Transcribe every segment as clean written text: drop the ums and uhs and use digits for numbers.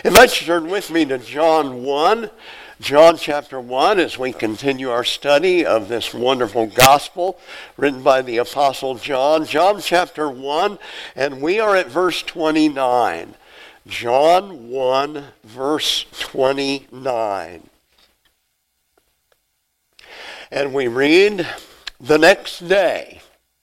Invite you to turn with me to John 1. John chapter 1 as we continue our study of this wonderful gospel written by the Apostle John. John chapter 1, and we are at verse 29. John 1, verse 29. And we read, "The next day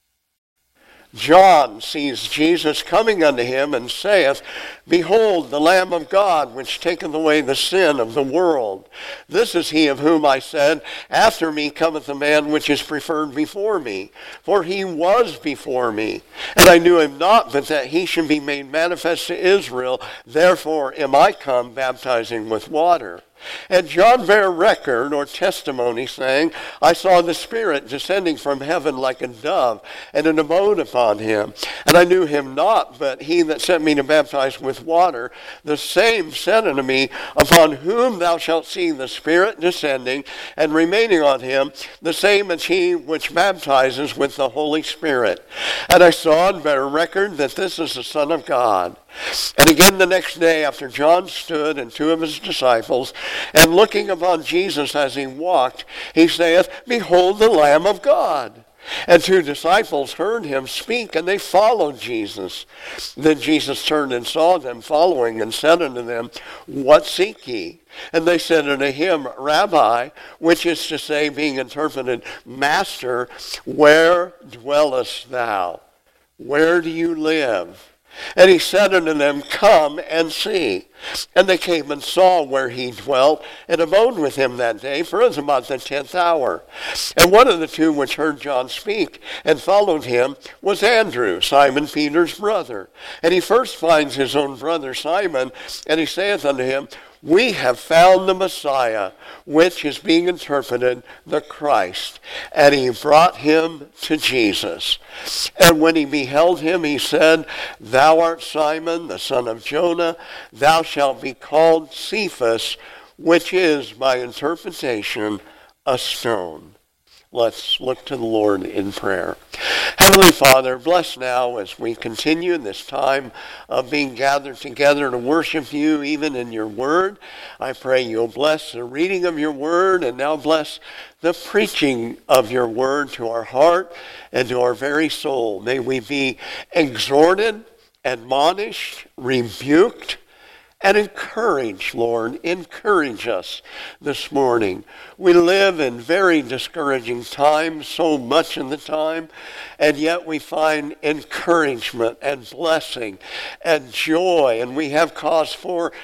John sees Jesus coming unto him, and saith, Behold, the Lamb of God, which taketh away the sin of the world. This is he of whom I said, After me cometh a man which is preferred before me. For he was before me, and I knew him not, but that he should be made manifest to Israel. Therefore am I come baptizing with water. And John bare record or testimony, saying, I saw the Spirit descending from heaven like a dove, and it abode upon him. And I knew him not, but he that sent me to baptize with water, the same said unto me, Upon whom thou shalt see the Spirit descending and remaining on him, the same as he which baptizes with the Holy Spirit. And I saw and bare record that this is the Son of God. And again the next day, after John stood and two of his disciples, and looking upon Jesus as he walked, he saith, Behold the Lamb of God. And two disciples heard him speak, and they followed Jesus. Then Jesus turned and saw them following, and said unto them, What seek ye? And they said unto him, Rabbi, which is to say, being interpreted, Master, where dwellest thou? Where do you live? And he said unto them, Come and see. And they came and saw where he dwelt, and abode with him that day, for it was about the 10th hour. And one of the two which heard John speak and followed him was Andrew, Simon Peter's brother. And he first finds his own brother Simon, and he saith unto him, We have found the Messiah, which is being interpreted the Christ. And he brought him to Jesus. And when he beheld him, he said, Thou art Simon, the son of Jonah. Thou shalt be called Cephas, which is, by interpretation, a stone. Let's look to the Lord in prayer. Heavenly Father, bless now as we continue in this time of being gathered together to worship you, even in your word. I pray you'll bless the reading of your word, and now bless the preaching of your word to our heart and to our very soul. May we be exhorted, admonished, rebuked, and encourage, Lord. Encourage us this morning. We live in very discouraging times, so much of the time, and yet we find encouragement and blessing and joy, and we have cause for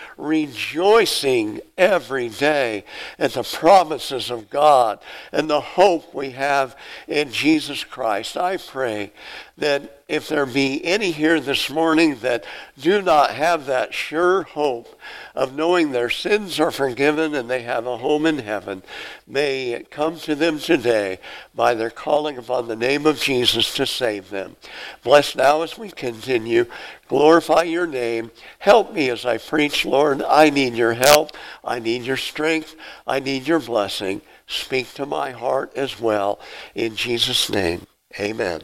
rejoicing every day at the promises of God and the hope we have in Jesus Christ. I pray that if there be any here this morning that do not have that sure hope of knowing their sins are forgiven and they have a home in heaven, may it come to them today by their calling upon the name of Jesus to save them. Bless now as we continue. Glorify your name. Help me as I preach, Lord. I need your help. I need your strength. I need your blessing. Speak to my heart as well. In Jesus' name, amen.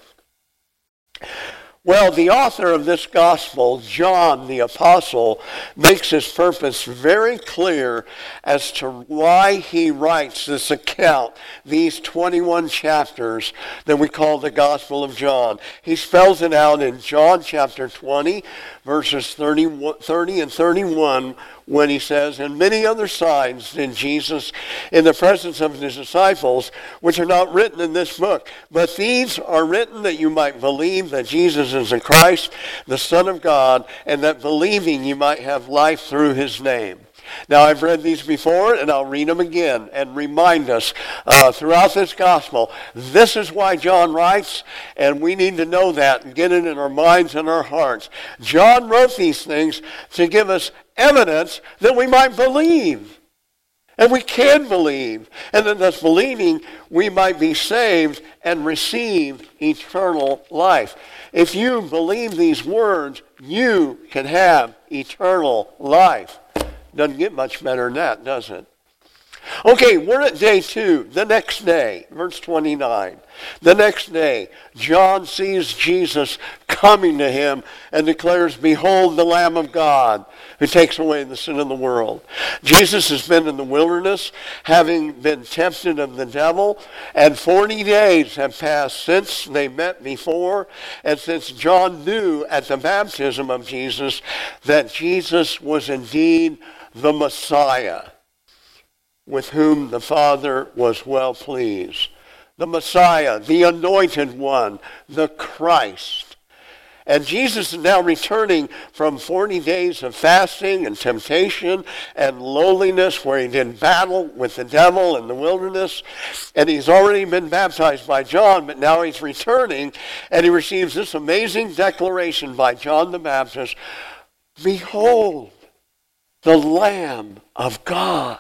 Well, the author of this gospel, John the Apostle, makes his purpose very clear as to why he writes this account, these 21 chapters that we call the Gospel of John. He spells it out in John chapter 20, verses 30 and 31, when he says, And many other signs did Jesus in the presence of his disciples, which are not written in this book. But these are written that you might believe that Jesus is the Christ, the Son of God, and that believing you might have life through his name. Now, I've read these before, and I'll read them again and remind us throughout this gospel, this is why John writes, and we need to know that and get it in our minds and our hearts. John wrote these things to give us evidence that we might believe. And we can believe. And that thus believing, we might be saved and receive eternal life. If you believe these words, you can have eternal life. Doesn't get much better than that, does it? Okay, we're at day 2, the next day, verse 29. The next day, John sees Jesus coming to him and declares, Behold the Lamb of God. who takes away the sin of the world. Jesus has been in the wilderness, having been tempted of the devil, and 40 days have passed since they met before, and since John knew at the baptism of Jesus that Jesus was indeed the Messiah, with whom the Father was well pleased. The Messiah, the Anointed One, the Christ. And Jesus is now returning from 40 days of fasting and temptation and lowliness, where he did battle with the devil in the wilderness. And he's already been baptized by John, but now he's returning, and he receives this amazing declaration by John the Baptist: "Behold, the Lamb of God."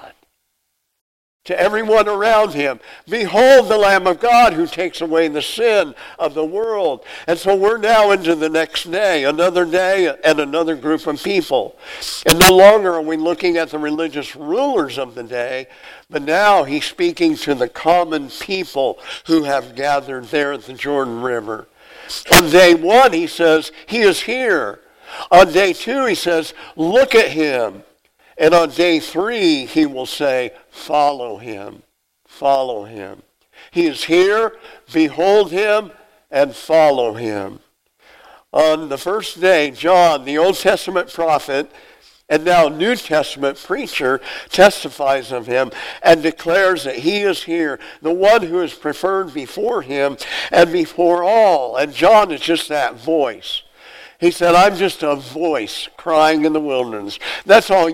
To everyone around him, "Behold the Lamb of God who takes away the sin of the world." And so we're now into the next day, another day and another group of people. And no longer are we looking at the religious rulers of the day, but now he's speaking to the common people who have gathered there at the Jordan River. On day one, he says, "He is here." On day two, he says, "Look at him." And on day three, he will say, "Follow him, follow him." He is here, behold him, and follow him. On the first day, John, the Old Testament prophet, and now New Testament preacher, testifies of him and declares that he is here, the one who is preferred before him and before all. And John is just that voice. He said, "I'm just a voice crying in the wilderness." That's all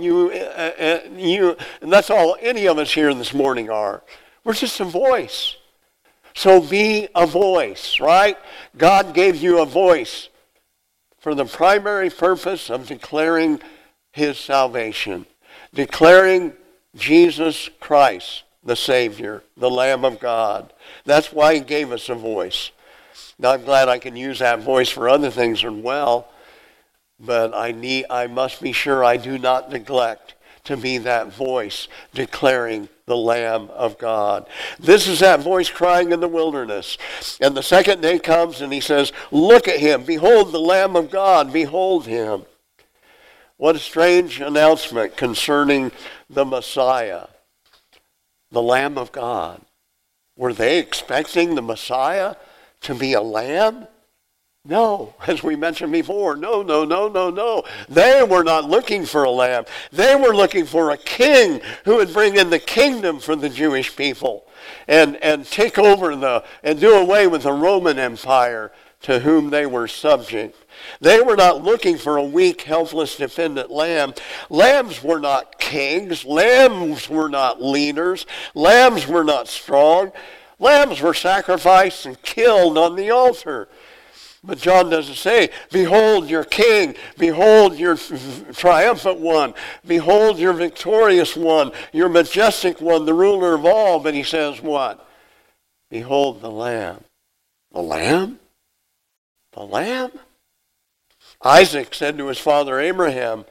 and that's all any of us here this morning are. We're just a voice. So be a voice, right? God gave you a voice for the primary purpose of declaring his salvation, declaring Jesus Christ, the Savior, the Lamb of God. That's why he gave us a voice. Now, I'm glad I can use that voice for other things as well, but I must be sure I do not neglect to be that voice declaring the Lamb of God. This is that voice crying in the wilderness. And the second day comes and he says, "Look at him. Behold the Lamb of God. Behold him." What a strange announcement concerning the Messiah, the Lamb of God. Were they expecting the Messiah to be a lamb? No, as we mentioned before, no. They were not looking for a lamb. They were looking for a king who would bring in the kingdom for the Jewish people and take over and do away with the Roman Empire to whom they were subject. They were not looking for a weak, helpless, dependent lamb. Lambs were not kings. Lambs were not leaders. Lambs were not strong. Lambs were sacrificed and killed on the altar. But John doesn't say, "Behold your king. Behold your triumphant one. Behold your victorious one, your majestic one, the ruler of all." But he says what? "Behold the Lamb." The Lamb? The Lamb? Isaac said to his father Abraham,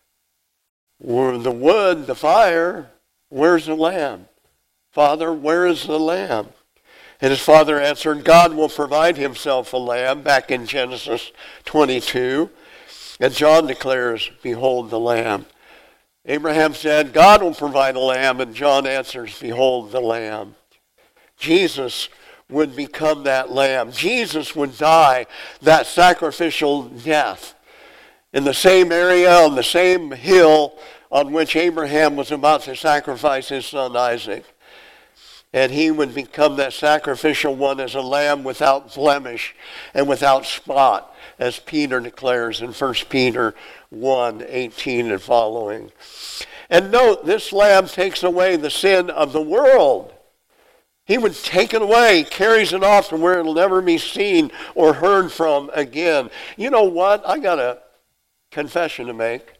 "The wood, the fire, where's the lamb? Father, where is the lamb?" And his father answered, "God will provide himself a lamb," back in Genesis 22. And John declares, "Behold the lamb." Abraham said, "God will provide a lamb," and John answers, "Behold the lamb." Jesus would become that lamb. Jesus would die that sacrificial death in the same area, on the same hill on which Abraham was about to sacrifice his son Isaac. And he would become that sacrificial one as a lamb without blemish and without spot, as Peter declares in 1 Peter 1:18 and following. And note, this lamb takes away the sin of the world. He would take it away, carries it off to where it'll never be seen or heard from again. You know what? I got a confession to make.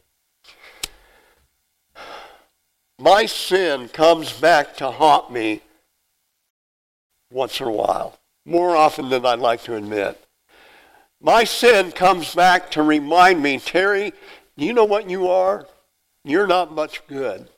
My sin comes back to haunt me once in a while, more often than I'd like to admit. My sin comes back to remind me, "Terry, you know what you are? You're not much good."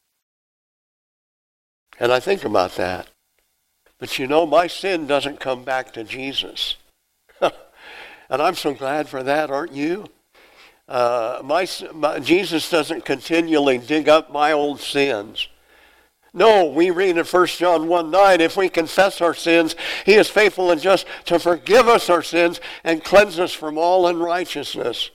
And I think about that. But you know, my sin doesn't come back to Jesus. And I'm so glad for that, aren't you? Jesus doesn't continually dig up my old sins. No, we read in 1 John 1:9, if we confess our sins, he is faithful and just to forgive us our sins and cleanse us from all unrighteousness.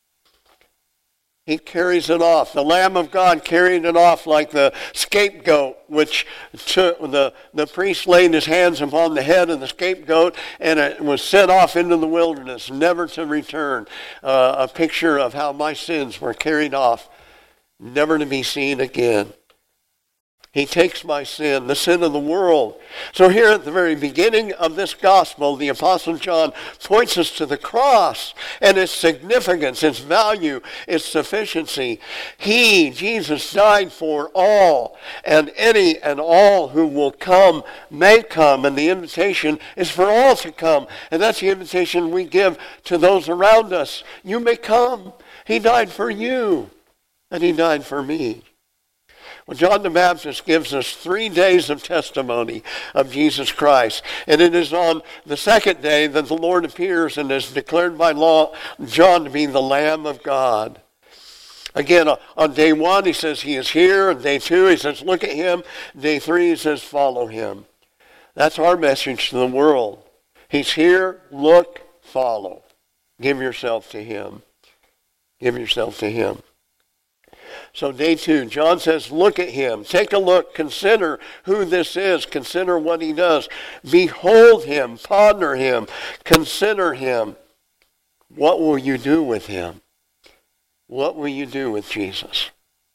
He carries it off. The Lamb of God carried it off like the scapegoat, which the priest laid his hands upon the head of the scapegoat, and it was sent off into the wilderness, never to return. A picture of how my sins were carried off, never to be seen again. He takes my sin, the sin of the world. So here at the very beginning of this gospel, the Apostle John points us to the cross and its significance, its value, its sufficiency. He, Jesus, died for all, and any and all who will come may come, and the invitation is for all to come. And that's the invitation we give to those around us. You may come. He died for you, and he died for me. Well, John the Baptist gives us 3 days of testimony of Jesus Christ. And it is on the second day that the Lord appears and is declared by law John to be the Lamb of God. Again, on day 1, he says he is here. On day 2, he says look at him. Day 3, he says follow him. That's our message to the world. He's here, look, follow. Give yourself to him. Give yourself to him. So day 2, John says, look at him. Take a look. Consider who this is. Consider what he does. Behold him. Ponder him. Consider him. What will you do with him? What will you do with Jesus?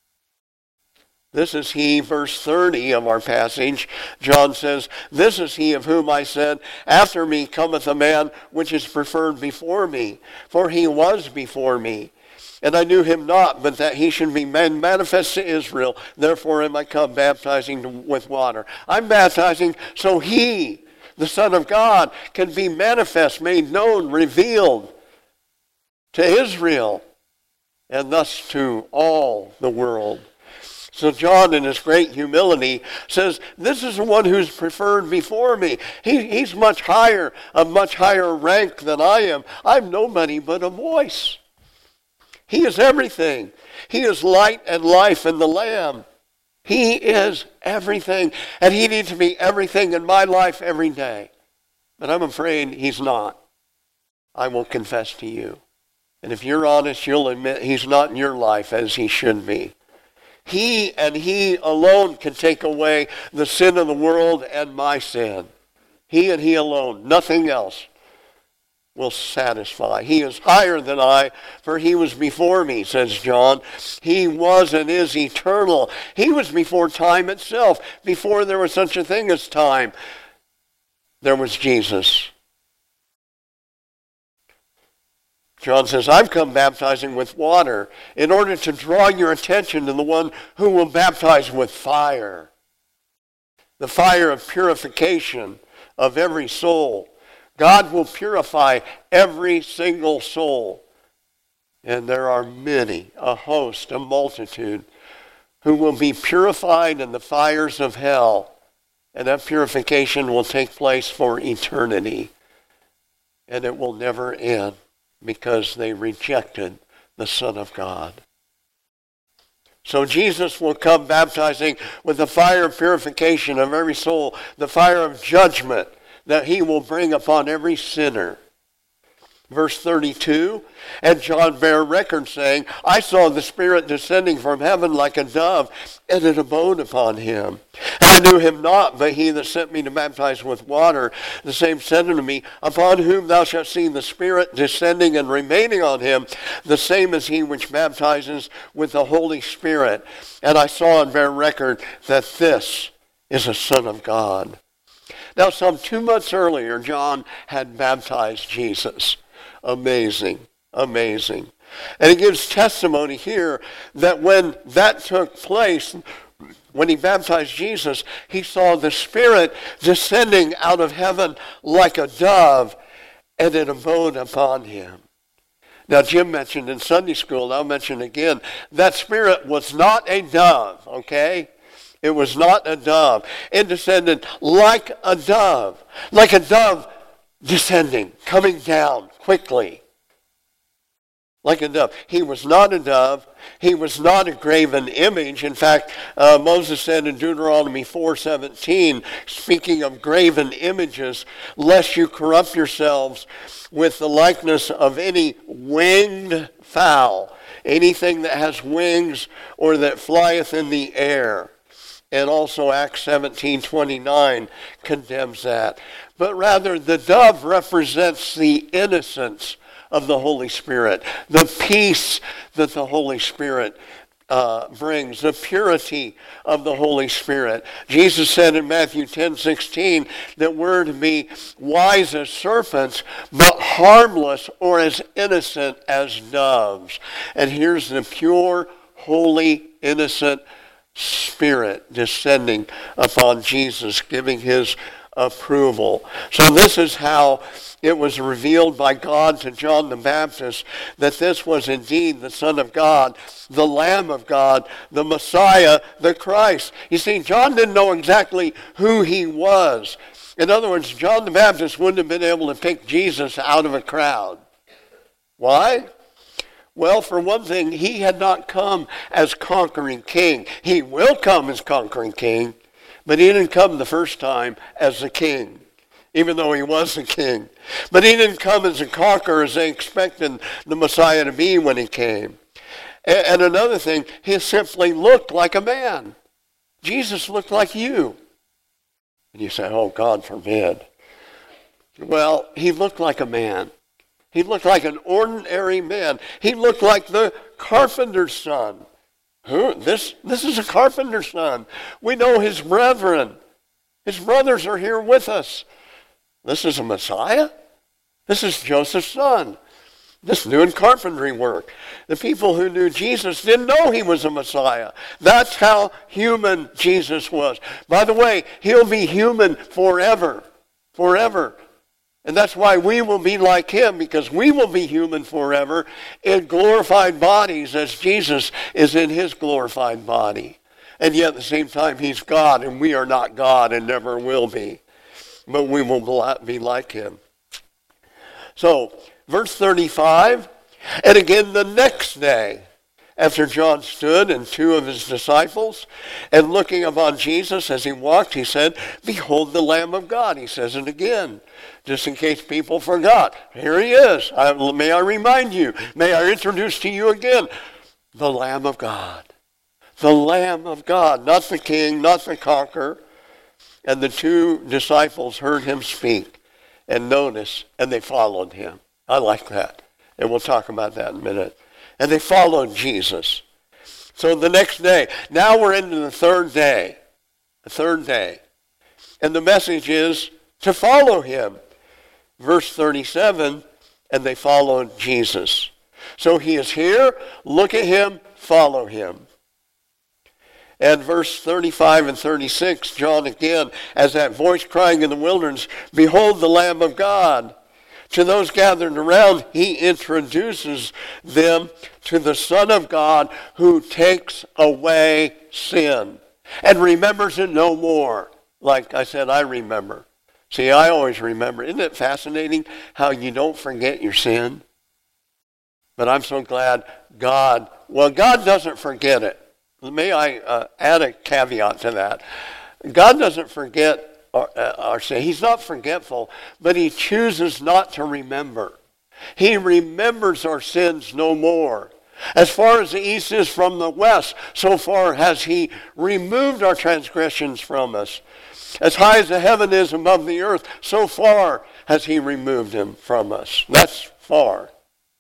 This is he, verse 30 of our passage. John says, this is he of whom I said, after me cometh a man which is preferred before me, for he was before me. And I knew him not, but that he should be manifest to Israel. Therefore am I come baptizing with water. I'm baptizing so he, the Son of God, can be manifest, made known, revealed to Israel, and thus to all the world. So John, in his great humility, says, this is the one who's preferred before me. He's much higher, of much higher rank than I am. I'm nobody but a voice. He is everything. He is light and life and the Lamb. He is everything. And he needs to be everything in my life every day. But I'm afraid he's not. I will confess to you. And if you're honest, you'll admit he's not in your life as he should be. He and he alone can take away the sin of the world and my sin. He and he alone, nothing else will satisfy. He is higher than I, for he was before me, says John. He was and is eternal. He was before time itself. Before there was such a thing as time, there was Jesus. John says, I've come baptizing with water in order to draw your attention to the one who will baptize with fire. The fire of purification of every soul. God will purify every single soul. And there are many, a host, a multitude, who will be purified in the fires of hell. And that purification will take place for eternity. And it will never end because they rejected the Son of God. So Jesus will come baptizing with the fire of purification of every soul, the fire of judgment that he will bring upon every sinner. Verse 32, and John bare record saying, I saw the Spirit descending from heaven like a dove, and it abode upon him. And I knew him not, but he that sent me to baptize with water, the same said unto me, upon whom thou shalt see the Spirit descending and remaining on him, the same is he which baptizes with the Holy Spirit. And I saw and bare record that this is a Son of God. Now, some 2 months earlier, John had baptized Jesus. Amazing, amazing. And he gives testimony here that when that took place, when he baptized Jesus, he saw the Spirit descending out of heaven like a dove, and it abode upon him. Now, Jim mentioned in Sunday school, and I'll mention again, that Spirit was not a dove, okay? It was not a dove. It descended like a dove descending, coming down quickly, like a dove. He was not a dove. He was not a graven image. In fact, Moses said in Deuteronomy 4:17, speaking of graven images, lest you corrupt yourselves with the likeness of any winged fowl, anything that has wings or that flieth in the air. And also Acts 17:29 condemns that. But rather, the dove represents the innocence of the Holy Spirit, the peace that the Holy Spirit brings, the purity of the Holy Spirit. Jesus said in Matthew 10:16 that we're to be wise as serpents, but harmless or as innocent as doves. And here's the pure, holy, innocent Spirit descending upon Jesus, giving his approval. So this is how it was revealed by God to John the Baptist that this was indeed the Son of God, the Lamb of God, the Messiah, the Christ. You see, John didn't know exactly who he was. In other words, John the Baptist wouldn't have been able to pick Jesus out of a crowd. Why? Well, for one thing, he had not come as conquering king. He will come as conquering king, but he didn't come the first time as a king, even though he was a king. But he didn't come as a conqueror as they expected the Messiah to be when he came. And another thing, he simply looked like a man. Jesus looked like you. And you say, oh, God forbid. Well, he looked like a man. He looked like an ordinary man. He looked like the carpenter's son. Who? This is a carpenter's son. We know his brethren. His brothers are here with us. This is a Messiah? This is Joseph's son. This doing carpentry work. The people who knew Jesus didn't know he was a Messiah. That's how human Jesus was. By the way, he'll be human forever. Forever. And that's why we will be like him, because we will be human forever in glorified bodies as Jesus is in his glorified body. And yet at the same time, he's God, and we are not God and never will be. But we will be like him. So, verse 35, and again the next day, after John stood and two of his disciples, and looking upon Jesus as he walked, he said, behold the Lamb of God. He says it again, just in case people forgot. Here he is. May I remind you, may I introduce to you again, the Lamb of God. The Lamb of God, not the king, not the conqueror. And the two disciples heard him speak and notice, and they followed him. I like that. And we'll talk about that in a minute. And they followed Jesus. So the next day, now we're into the third day. The third day. And the message is to follow him. Verse 37, and they followed Jesus. So he is here, look at him, follow him. And verse 35 and 36, John again, as that voice crying in the wilderness, behold the Lamb of God. To those gathered around, he introduces them to the Son of God who takes away sin and remembers it no more. Like I said, I remember. See, I always remember. Isn't it fascinating how you don't forget your sin? But I'm so glad God doesn't forget it. May I add a caveat to that? God doesn't forget our sin. He's not forgetful, but he chooses not to remember. He remembers our sins no more. As far as the east is from the west, so far has he removed our transgressions from us. As high as the heaven is above the earth, so far has he removed them from us. That's far.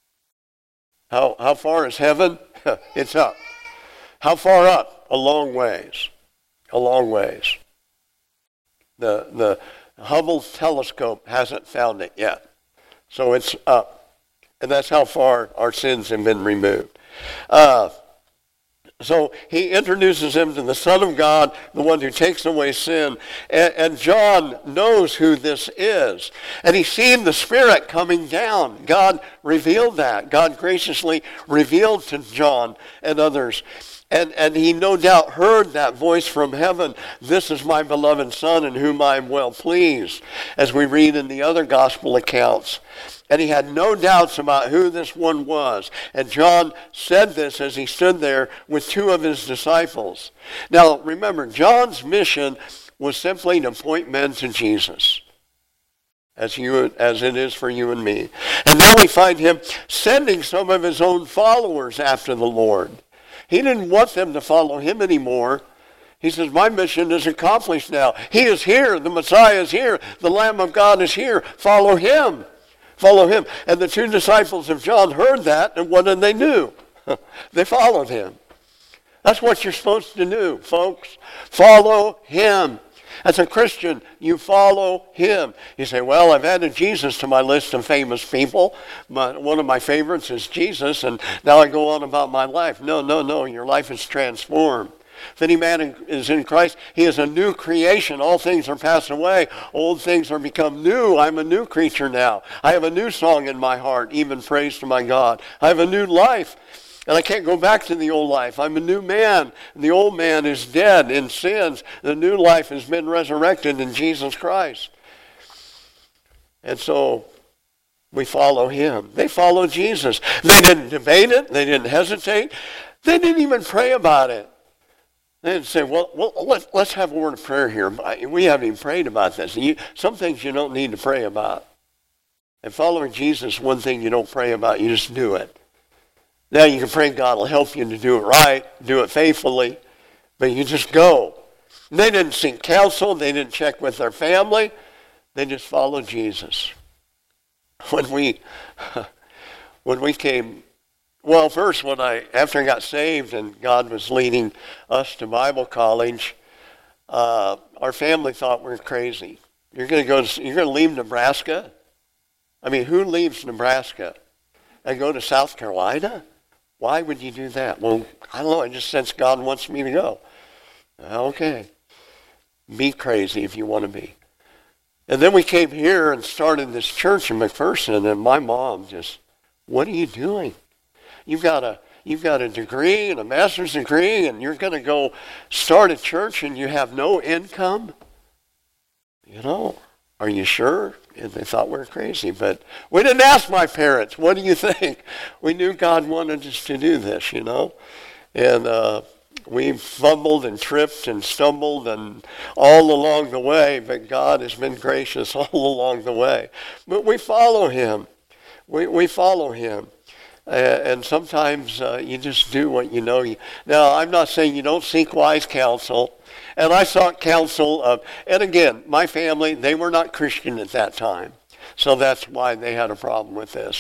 How far is heaven? It's up. How far up? A long ways. A long ways. The Hubble telescope hasn't found it yet. So it's up. And that's how far our sins have been removed. So he introduces him to the Son of God, the one who takes away sin. And John knows who this is. And he's seen the Spirit coming down. God revealed that. God graciously revealed to John and others. And he no doubt heard that voice from heaven, "This is my beloved Son in whom I am well pleased," as we read in the other gospel accounts. And he had no doubts about who this one was. And John said this as he stood there with two of his disciples. Now, remember, John's mission was simply to point men to Jesus, as it is for you and me. And now we find him sending some of his own followers after the Lord. He didn't want them to follow him anymore. He says, my mission is accomplished now. He is here. The Messiah is here. The Lamb of God is here. Follow him. Follow him. And the two disciples of John heard that, and what did they do? They followed him. That's what you're supposed to do, folks. Follow him. As a Christian, you follow him. You say, well, I've added Jesus to my list of famous people. One of my favorites is Jesus, and now I go on about my life. No. Your life is transformed. If any man is in Christ, he is a new creation. All things are passed away. Old things are become new. I'm a new creature now. I have a new song in my heart, even praise to my God. I have a new life. And I can't go back to the old life. I'm a new man. The old man is dead in sins. The new life has been resurrected in Jesus Christ. And so we follow him. They follow Jesus. They didn't debate it. They didn't hesitate. They didn't even pray about it. They didn't say, well let's have a word of prayer here. We haven't even prayed about this. Some things you don't need to pray about. And following Jesus, one thing you don't pray about, you just do it. Now you can pray God will help you to do it right, do it faithfully, but you just go. They didn't seek counsel. They didn't check with their family. They just followed Jesus. When we came, well, first after I got saved and God was leading us to Bible college, our family thought we were crazy. You're going to leave Nebraska? I mean, who leaves Nebraska and go to South Carolina? Why would you do that? Well, I don't know. I just sense God wants me to go. Okay. Be crazy if you want to be. And then we came here and started this church in McPherson, and my mom just, what are you doing? You've got a degree and a master's degree, and you're going to go start a church and you have no income? Are you sure? And they thought we were crazy. But we didn't ask my parents, what do you think? We knew God wanted us to do this, And we fumbled and tripped and stumbled and all along the way, but God has been gracious all along the way. But we follow him. We follow him. And sometimes you just do what you know. Now, I'm not saying you don't seek wise counsel. And I sought counsel and again, my family, they were not Christian at that time. So that's why they had a problem with this.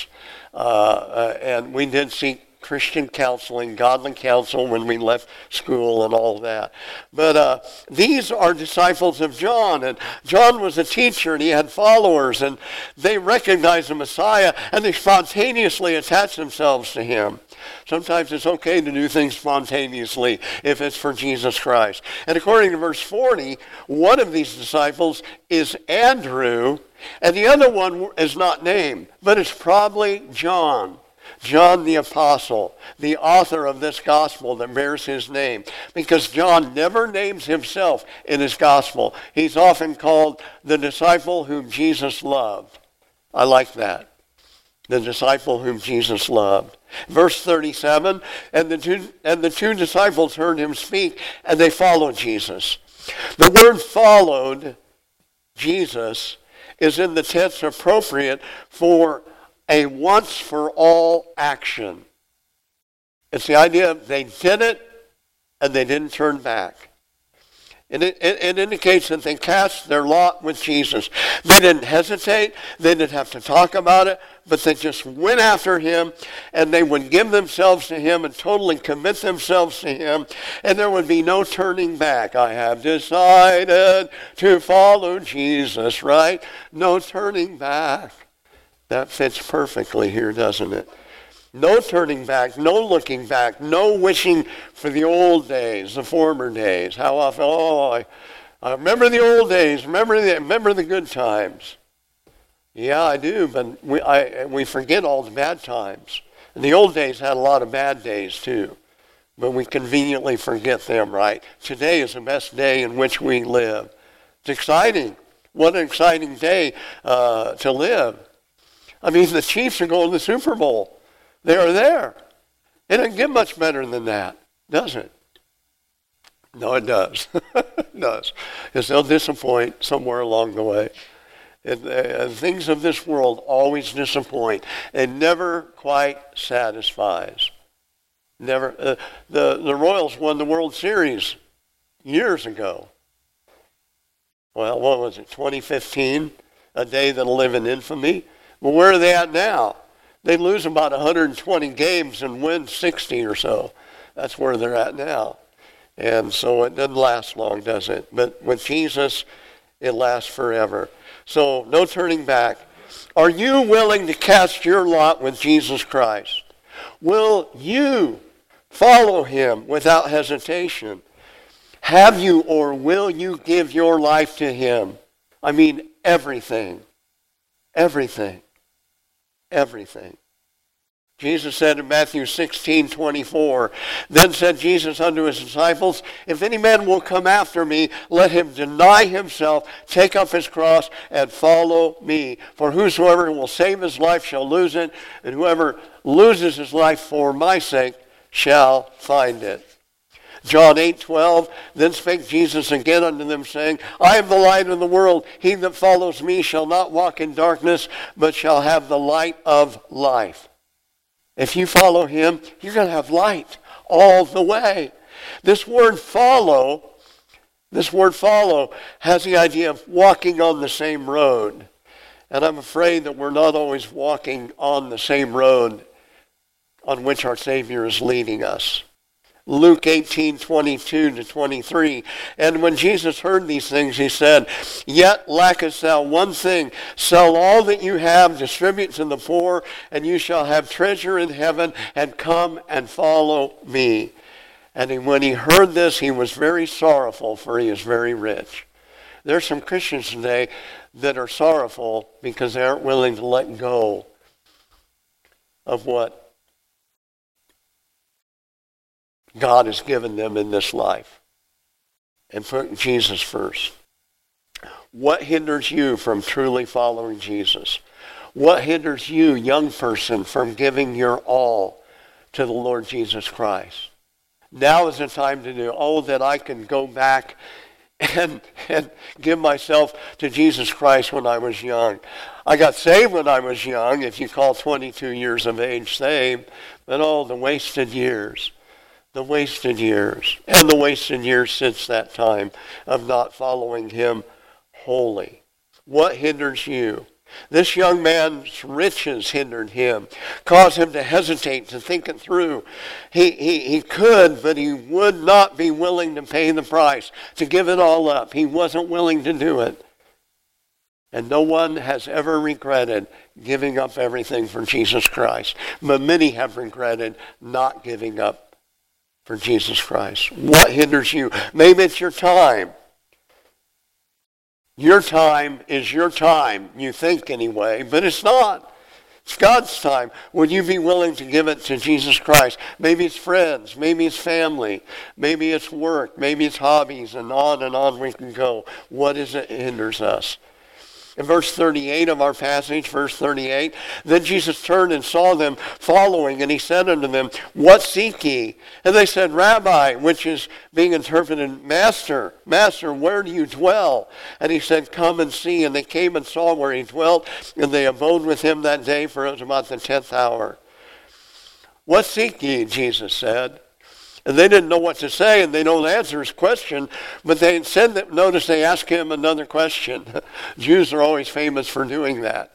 And we did seek Christian counseling, godly counsel when we left school and all that. But these are disciples of John. And John was a teacher and he had followers. And they recognized the Messiah and they spontaneously attached themselves to him. Sometimes it's okay to do things spontaneously if it's for Jesus Christ. And according to verse 40, one of these disciples is Andrew, and the other one is not named, but it's probably John. John the Apostle, the author of this gospel that bears his name. Because John never names himself in his gospel. He's often called the disciple whom Jesus loved. I like that. The disciple whom Jesus loved. Verse 37, and the two disciples heard him speak, and they followed Jesus. The word followed Jesus is in the tense appropriate for a once-for-all action. It's the idea of they did it and they didn't turn back. It indicates that they cast their lot with Jesus. They didn't hesitate. They didn't have to talk about it, but they just went after him, and they would give themselves to him and totally commit themselves to him, and there would be no turning back. I have decided to follow Jesus, right? No turning back. That fits perfectly here, doesn't it? No turning back, no looking back, no wishing for the old days, the former days. How often, I remember the old days, remember the good times. Yeah, I do, but we forget all the bad times. And the old days had a lot of bad days too. but we conveniently forget them, right? Today is the best day in which we live. It's exciting. What an exciting day to live. I mean, the Chiefs are going to the Super Bowl. They are there. It doesn't get much better than that, does it? No, it does. It does. Because they'll disappoint somewhere along the way. Things of this world always disappoint. It never quite satisfies. Never. The Royals won the World Series years ago. Well, what was it, 2015? A day that'll live in infamy. Well, where are they at now? They lose about 120 games and win 60 or so. That's where they're at now. And so it doesn't last long, does it? But with Jesus, it lasts forever. So no turning back. Are you willing to cast your lot with Jesus Christ? Will you follow him without hesitation? Have you or will you give your life to him? I mean, everything. Everything. Everything. Jesus said in Matthew 16:24, then said Jesus unto his disciples, if any man will come after me, let him deny himself, take up his cross, and follow me. For whosoever will save his life shall lose it, and whoever loses his life for my sake shall find it. John 8:12, then spake Jesus again unto them, saying, I am the light of the world. He that follows me shall not walk in darkness, but shall have the light of life. If you follow him, you're going to have light all the way. This word follow has the idea of walking on the same road. And I'm afraid that we're not always walking on the same road on which our Savior is leading us. Luke 18:22-23. And when Jesus heard these things, he said, yet lackest thou one thing. Sell all that you have, distribute to the poor, and you shall have treasure in heaven, and come and follow me. And when he heard this, he was very sorrowful, for he is very rich. There's some Christians today that are sorrowful because they aren't willing to let go of what God has given them in this life and put Jesus first. What hinders you from truly following Jesus? What hinders you, young person, from giving your all to the Lord Jesus Christ? Now is the time to do, that I can go back and give myself to Jesus Christ when I was young. I got saved when I was young, if you call 22 years of age saved, but the wasted years. The wasted years, and the wasted years since that time of not following him wholly. What hinders you? This young man's riches hindered him, caused him to hesitate, to think it through. He could, but he would not be willing to pay the price, to give it all up. He wasn't willing to do it. And no one has ever regretted giving up everything for Jesus Christ. But many have regretted not giving up for Jesus Christ. What hinders you? Maybe it's your time. Your time is your time, you think anyway, but it's not. It's God's time. Would you be willing to give it to Jesus Christ? Maybe it's friends, maybe it's family, maybe it's work, maybe it's hobbies, and on we can go. What is it that hinders us? In verse 38 of our passage, verse 38, then Jesus turned and saw them following, and he said unto them, what seek ye? And they said, Rabbi, which is being interpreted, Master, where do you dwell? And he said, come and see. And they came and saw where he dwelt, and they abode with him that day, for it was about the 10th hour. What seek ye? Jesus said. And they didn't know what to say, and they don't answer his question, but they said that, notice they asked him another question. Jews are always famous for doing that.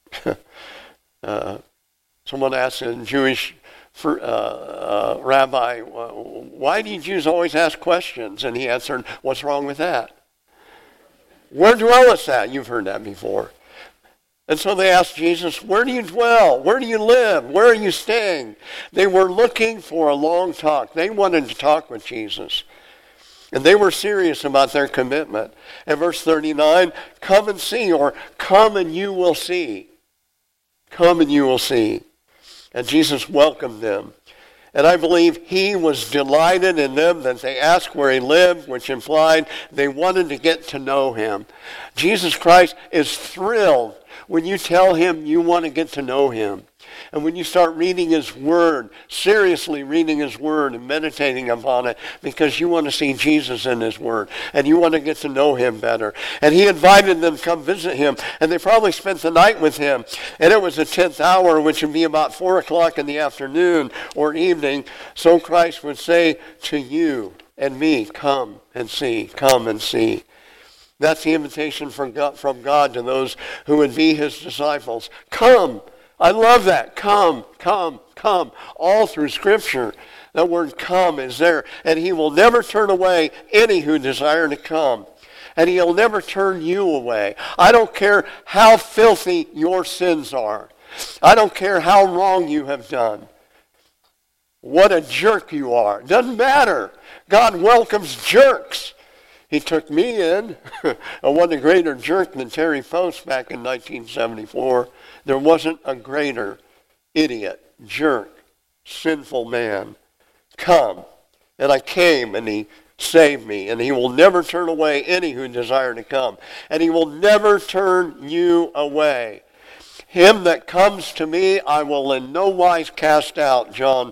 Someone asked a Jewish rabbi, why do you Jews always ask questions? And he answered, what's wrong with that? Where dwellest thou? You've heard that before. And so they asked Jesus, where do you dwell? Where do you live? Where are you staying? They were looking for a long talk. They wanted to talk with Jesus. And they were serious about their commitment. And verse 39, come and see, or come and you will see. Come and you will see. And Jesus welcomed them. And I believe he was delighted in them that they asked where he lived, which implied they wanted to get to know him. Jesus Christ is thrilled when you tell him you want to get to know him. And when you start reading his word, seriously reading his word and meditating upon it, because you want to see Jesus in his word and you want to get to know him better. And he invited them to come visit him, and they probably spent the night with him. And it was the 10th hour, which would be about 4 o'clock in the afternoon or evening. So Christ would say to you and me, come and see, come and see. That's the invitation from God to those who would be his disciples. Come. I love that. Come, come, come. All through Scripture, that word come is there. And he will never turn away any who desire to come. And he'll never turn you away. I don't care how filthy your sins are. I don't care how wrong you have done. What a jerk you are. Doesn't matter. God welcomes jerks. He took me in. I wasn't a greater jerk than Terry Post back in 1974. There wasn't a greater idiot, jerk, sinful man. Come. And I came, and he saved me. And he will never turn away any who desire to come. And he will never turn you away. Him that comes to me, I will in no wise cast out. John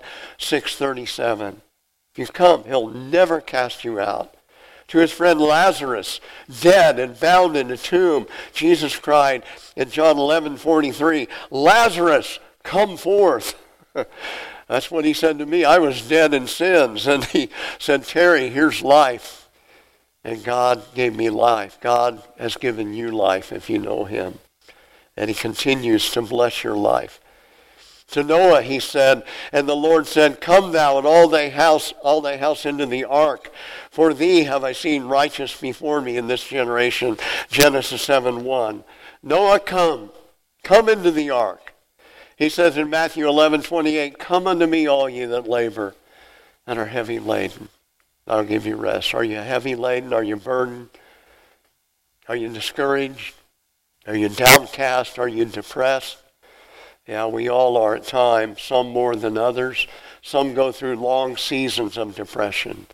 6:37. If you come, he'll never cast you out. To his friend Lazarus, dead and bound in a tomb, Jesus cried in John 11:43, Lazarus, come forth. That's what he said to me. I was dead in sins. And he said, Terry, here's life. And God gave me life. God has given you life if you know him. And he continues to bless your life. To Noah he said, and the Lord said, come thou and all thy house into the ark. For thee have I seen righteous before me in this generation. Genesis 7:1. Noah, come into the ark. He says in Matthew 11:28, come unto me all ye that labor and are heavy laden. I'll give you rest. Are you heavy laden? Are you burdened? Are you discouraged? Are you downcast? Are you depressed? Yeah, we all are at times, some more than others. Some go through long seasons of depression.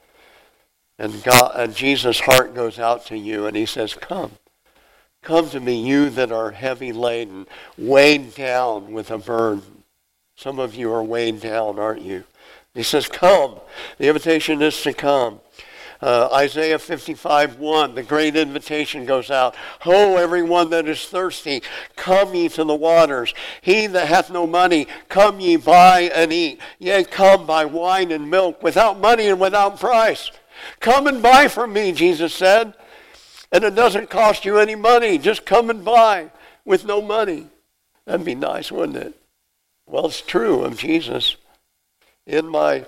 And Jesus' heart goes out to you, and he says, come. Come to me, you that are heavy laden, weighed down with a burden. Some of you are weighed down, aren't you? He says, come. The invitation is to come. Isaiah 55:1, the great invitation goes out. Ho, everyone that is thirsty, come ye to the waters. He that hath no money, come ye buy and eat. Yea, come buy wine and milk without money and without price. Come and buy from me, Jesus said. And it doesn't cost you any money. Just come and buy with no money. That'd be nice, wouldn't it? Well, it's true of Jesus. In my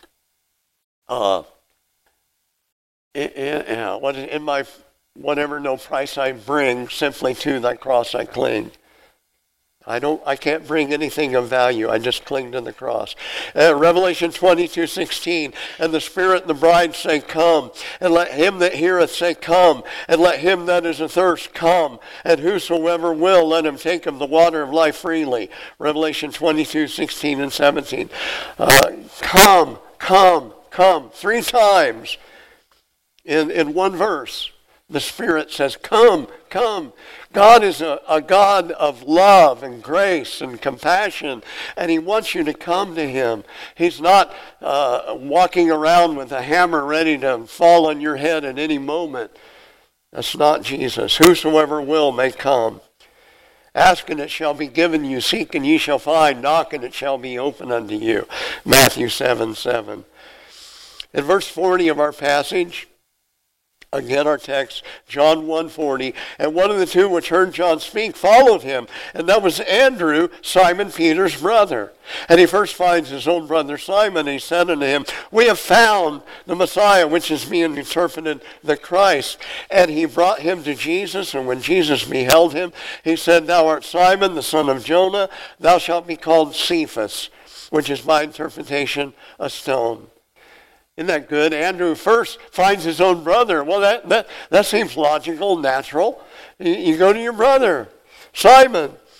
whatever no price I bring, simply to thy cross I cling. I can't bring anything of value. I just cling to the cross. Revelation 22:16, and the Spirit and the bride say, come. And let him that heareth say, come. And let him that is athirst come. And whosoever will, let him take of the water of life freely. Revelation 22:16 and 17. Come, come, come. 3 times in one verse. The Spirit says, come, come. God is a God of love and grace and compassion, and he wants you to come to him. He's not walking around with a hammer ready to fall on your head at any moment. That's not Jesus. Whosoever will may come. Ask and it shall be given you. Seek and ye shall find. Knock and it shall be opened unto you. Matthew 7:7. In verse 40 of our passage, again, our text, John 1:40, and one of the two which heard John speak followed him, and that was Andrew, Simon Peter's brother. And he first finds his own brother Simon, and he said unto him, we have found the Messiah, which is being interpreted the Christ. And he brought him to Jesus, and when Jesus beheld him, he said, thou art Simon, the son of Jonah, thou shalt be called Cephas, which is by interpretation a stone. Isn't that good? Andrew first finds his own brother. Well, that seems logical, natural. You go to your brother, Simon.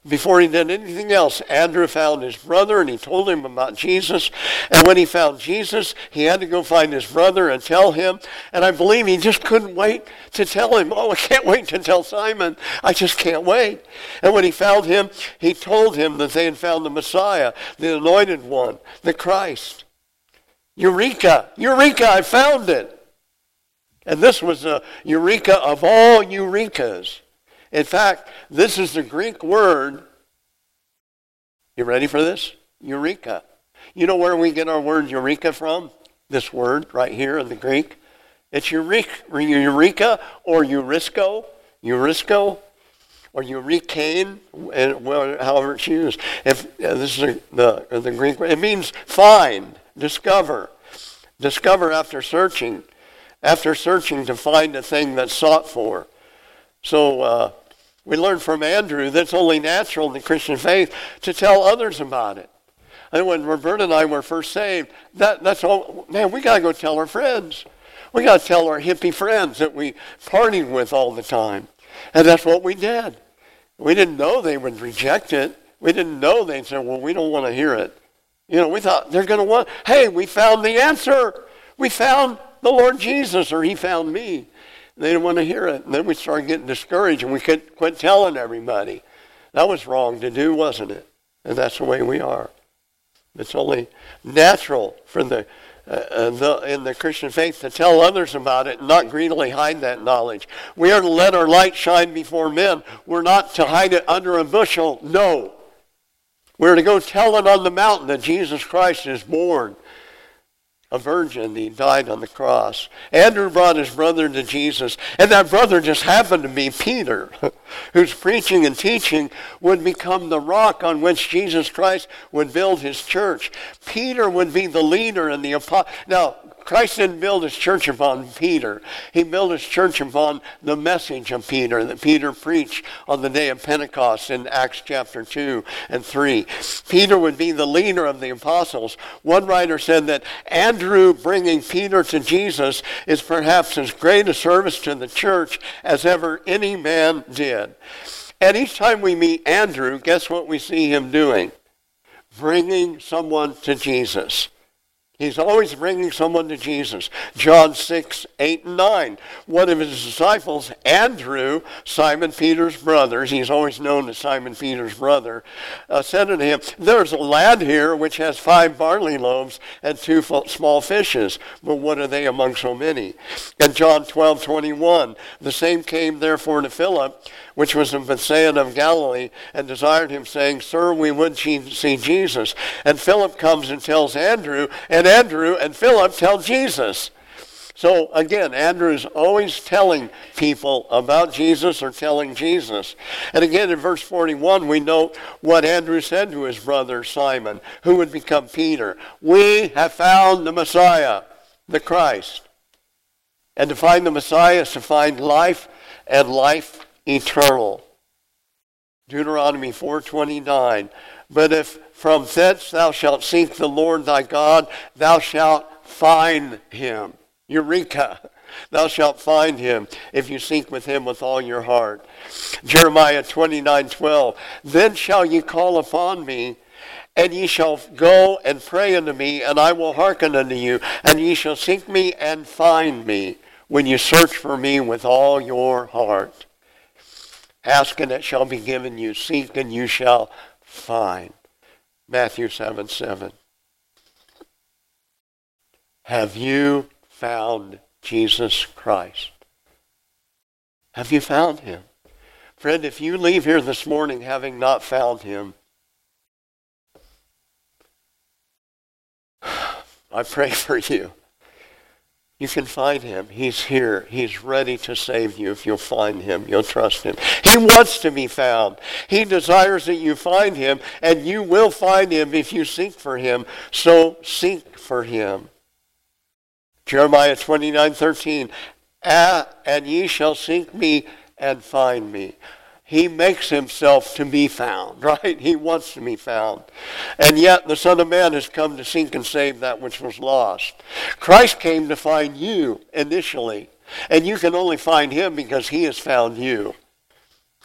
Before he did anything else, Andrew found his brother and he told him about Jesus. And when he found Jesus, he had to go find his brother and tell him. And I believe he just couldn't wait to tell him. Oh, I can't wait to tell Simon. I just can't wait. And when he found him, he told him that they had found the Messiah, the anointed one, the Christ. Eureka! Eureka! I found it! And this was a eureka of all eurekas. In fact, this is the Greek word. You ready for this? Eureka. You know where we get our word eureka from? This word right here in the Greek. It's eureka or eurisco, or eurekane, however it's used. This is the Greek word. It means find, discover after searching to find a thing that's sought for. So we learn from Andrew that it's only natural in the Christian faith to tell others about it. And when Roberta and I were first saved, that's all. Man, we got to go tell our friends. We got to tell our hippie friends that we partied with all the time. And that's what we did. We didn't know they would reject it. We didn't know they'd say, well, we don't want to hear it. We thought they're going to hey, we found the answer. We found the Lord Jesus, or he found me. They didn't want to hear it. And then we started getting discouraged, and we could quit telling everybody. That was wrong to do, wasn't it? And that's the way we are. It's only natural for in the Christian faith to tell others about it and not greedily hide that knowledge. We are to let our light shine before men. We're not to hide it under a bushel. No. We're to go tell it on the mountain that Jesus Christ is born. A virgin, he died on the cross. Andrew brought his brother to Jesus, and that brother just happened to be Peter, whose preaching and teaching would become the rock on which Jesus Christ would build his church. Peter would be the leader and the apostle. Now, Christ didn't build his church upon Peter. He built his church upon the message of Peter that Peter preached on the day of Pentecost in Acts chapter 2 and 3. Peter would be the leader of the apostles. One writer said that Andrew bringing Peter to Jesus is perhaps as great a service to the church as ever any man did. And each time we meet Andrew, guess what we see him doing? Bringing someone to Jesus. He's always bringing someone to Jesus. John 6, 8, and 9. One of his disciples, Andrew, Simon Peter's brother, he's always known as Simon Peter's brother, said to him, there's a lad here which has 5 barley loaves and 2 small fishes, but what are they among so many? And John 12, 21, the same came therefore to Philip, which was in Bethsaida of Galilee, and desired him, saying, Sir, we would see Jesus. And Philip comes and tells Andrew, and Andrew and Philip tell Jesus. So again, Andrew is always telling people about Jesus or telling Jesus. And again, in verse 41, we know what Andrew said to his brother Simon, who would become Peter. We have found the Messiah, the Christ. And to find the Messiah is to find life and life eternal. Deuteronomy 4:29. But if from thence thou shalt seek the Lord thy God, thou shalt find him. Eureka! Thou shalt find him if you seek with him with all your heart. Jeremiah 29:12. Then shall ye call upon me, and ye shall go and pray unto me, and I will hearken unto you, and ye shall seek me and find me when you search for me with all your heart. Ask and it shall be given you. Seek and you shall find. Matthew 7:7. Have you found Jesus Christ? Have you found him? Friend, if you leave here this morning having not found him, I pray for you. You can find him. He's here. He's ready to save you if you'll find him. You'll trust him. He wants to be found. He desires that you find him, and you will find him if you seek for him. So seek for him. Jeremiah 29:13. And ye shall seek me and find me. He makes himself to be found, right? He wants to be found. And yet the Son of Man has come to seek and save that which was lost. Christ came to find you initially. And you can only find him because he has found you.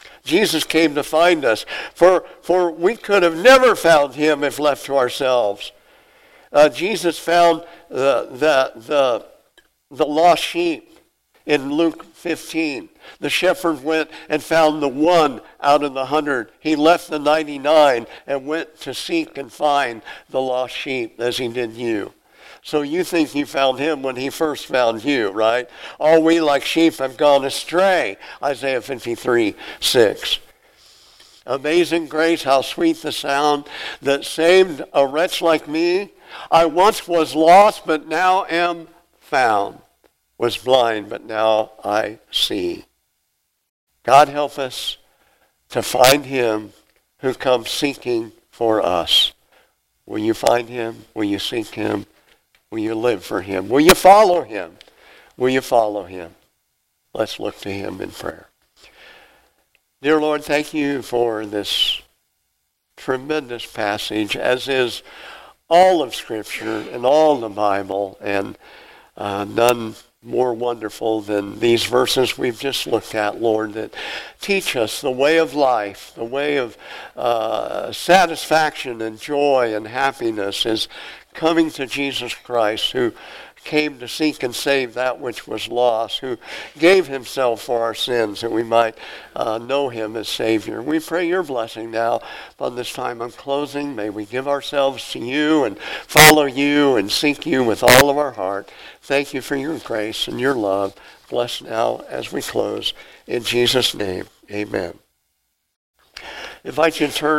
Jesus came to find us. For we could have never found him if left to ourselves. Jesus found the lost sheep in Luke 15. The shepherd went and found the one out of the 100. He left the 99 and went to seek and find the lost sheep as he did you. So you think you found him when he first found you, right? All we like sheep have gone astray, Isaiah 53:6. Amazing grace, how sweet the sound that saved a wretch like me. I once was lost, but now am found. Was blind, but now I see. God help us to find him who comes seeking for us. Will you find him? Will you seek him? Will you live for him? Will you follow him? Will you follow him? Let's look to him in prayer. Dear Lord, thank you for this tremendous passage, as is all of Scripture and all the Bible, and none more wonderful than these verses we've just looked at, Lord, that teach us the way of life, the way of satisfaction and joy and happiness is coming to Jesus Christ, who came to seek and save that which was lost, who gave himself for our sins that we might know him as Savior. We pray your blessing now on this time of closing. May we give ourselves to you and follow you and seek you with all of our heart. Thank you for your grace and your love. Bless now as we close. In Jesus' name, amen. If I should turn